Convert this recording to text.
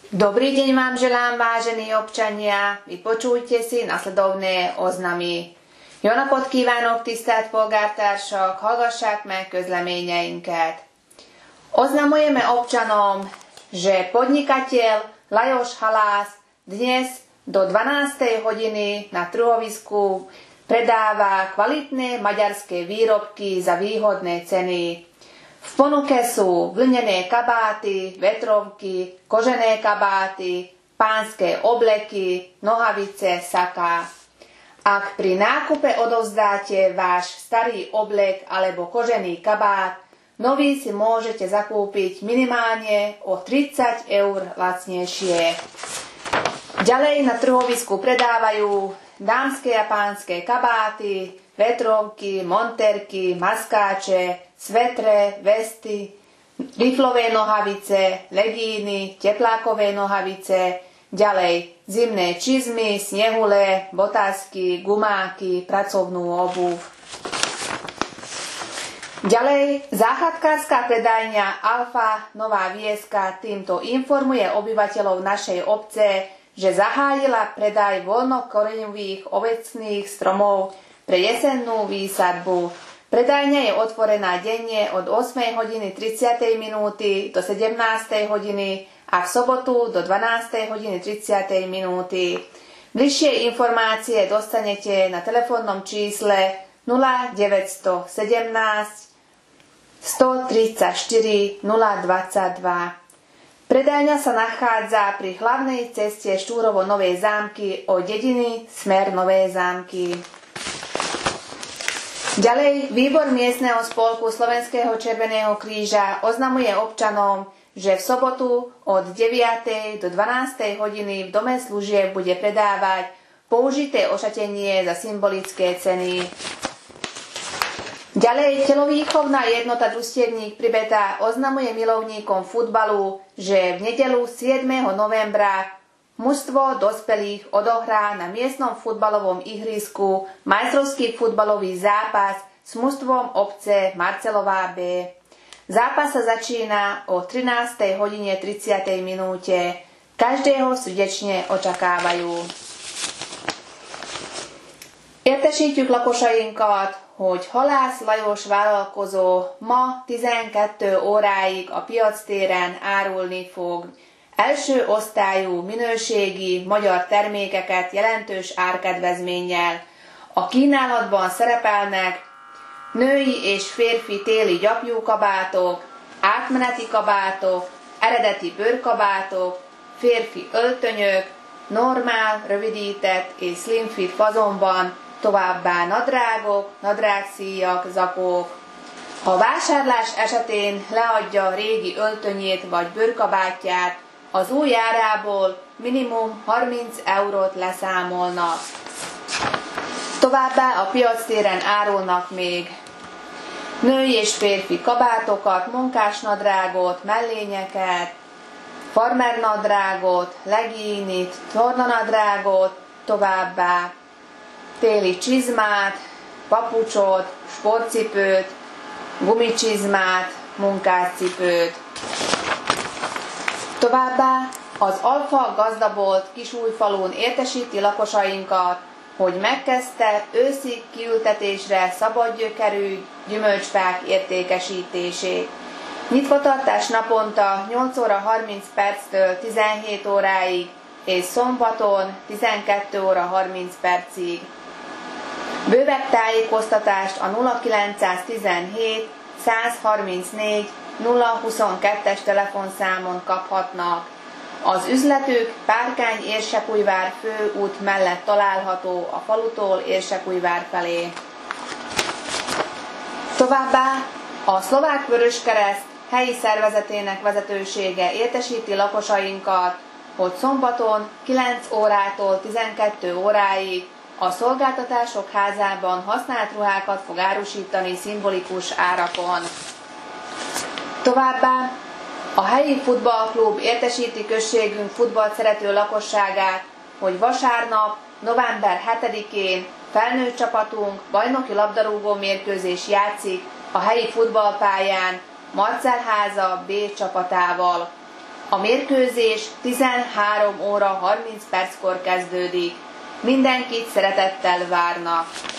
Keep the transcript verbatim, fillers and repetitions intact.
Dobrý deň vám želám, vážení občania. Vypočujte si nasledovné oznamy. Jó napot kívánok, tisztelt polgártársak, hallgassák meg közleményeinket. Oznamujeme občanom, že podnikateľ Lajos Halász dnes do dvanástej hodiny na trhovisku predáva kvalitné maďarské výrobky za výhodné ceny. V ponuke sú vlnené kabáty, vetrovky, kožené kabáty, pánske obleky, nohavice, saká. Ak pri nákupe odovzdáte váš starý oblek alebo kožený kabát, nový si môžete zakúpiť minimálne o tridsať eur lacnejšie. Ďalej na trhovisku predávajú dámske a pánske kabáty, vetrovky, monterky, maskáče, svetre, vesty, riflové nohavice, legíny, teplákové nohavice, ďalej zimné čizmy, snehule, botázky, gumáky, pracovnú obuv. Ďalej, záchratkárska predajňa Alfa Nová Vieska týmto informuje obyvateľov našej obce, že zahájila predaj voľnokoreňových ovocných stromov pre jesennú výsadbu. Predajňa je otvorená denne od ôsmej hodiny tridsiatej minúty do sedemnástej hodiny a v sobotu do dvanástej hodiny tridsiatej minúty. Bližšie informácie dostanete na telefónnom čísle nula deväť jedna sedem, jeden tri štyri, nula dvadsaťdva. Predajňa sa nachádza pri hlavnej ceste Štúrovo-Novej Zámky od dediny smer Nové Zámky. Ďalej, výbor miestneho spolku Slovenského červeného kríža oznamuje občanom, že v sobotu od deviatej do dvanástej hodiny v dome služieb bude predávať použité ošatenie za symbolické ceny. Ďalej, telovýchovná jednota Družstevník Pribeta oznamuje milovníkom futbalu, že v nedeľu siedmeho novembra mužstvo dospelých odohrá na miestnom futbalovom ihrisku majstrovský futbalový zápas s mužstvom obce Marcelová B. Zápas sa začína o trinástej hodine tridsiatej minúte. Každého srdečne očakávajú. Értesítjük lakosainkat, hogy Halász Lajos vállalkozó ma tizenkettő óráig a piactéren árulni fog első osztályú minőségi magyar termékeket jelentős árkedvezménnyel. A kínálatban szerepelnek női és férfi téli gyapjúkabátok, átmeneti kabátok, eredeti bőrkabátok, férfi öltönyök, normál, rövidített és slimfit fazonban, továbbá nadrágok, nadrágszíjak, zakók. Ha vásárlás esetén leadja régi öltönyét vagy bőrkabátját, az új árából minimum harminc eurót leszámolnak. Továbbá a piactéren árulnak még női és férfi kabátokat, munkásnadrágot, mellényeket, farmernadrágot, legínit, tornanadrágot, továbbá téli csizmát, papucsot, sportcipőt, gumicsizmát, munkáscipőt. Továbbá az Alfa Gazdabolt Kisújfalun értesíti lakosainkat, hogy megkezdte őszi kiültetésre szabadgyökerű gyümölcsfák értékesítését. Nyitvatartás naponta nyolc óra harminc perctől tizenhét óráig és szombaton tizenkét óra harminc percig. Bővebb tájékoztatást a nulla kilencszáztizenhét százharmincnégy nulla huszonkettes telefonszámon kaphatnak. Az üzletük Párkány Érsekújvár főút mellett található a falutól Érsekújvár felé. Továbbá a Szlovák Vöröskereszt helyi szervezetének vezetősége értesíti lakosainkat, hogy szombaton kilenc órától tizenkét óráig a Szolgáltatások Házában használt ruhákat fog árusítani szimbolikus árakon. Továbbá a helyi futballklub értesíti községünk futballt szerető lakosságát, hogy vasárnap, november hetedikén felnőtt csapatunk bajnoki labdarúgó mérkőzés játszik a helyi futballpályán Marcelháza B csapatával. A mérkőzés tizenhárom óra harminc perckor kezdődik. Mindenkit szeretettel várnak!